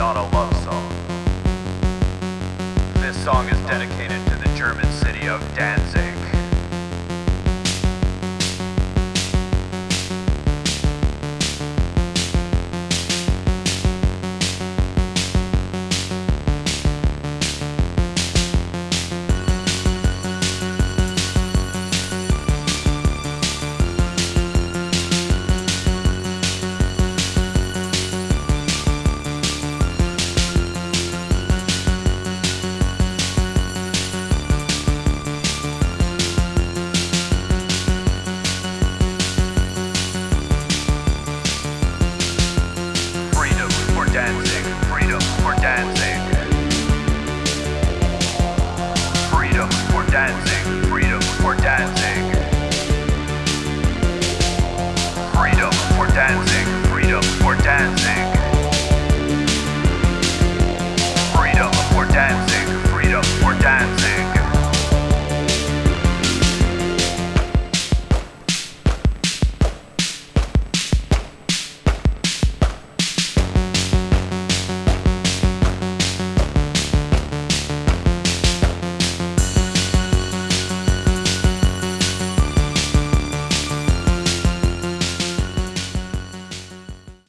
not a love song. This song is dedicated to the German city of Danzig. Danzig, freedom for Danzig. Freedom for Danzig, freedom for Danzig. Freedom for Danzig.